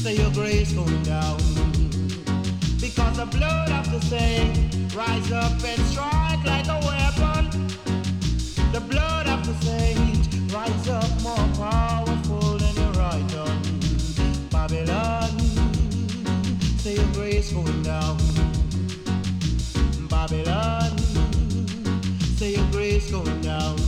say your grace going down. Because the blood of the saint rise up and strike like a weapon. The blood of the saint rise up more powerful than your right hand. Babylon, say your grace going down. Babylon, say your grace going down.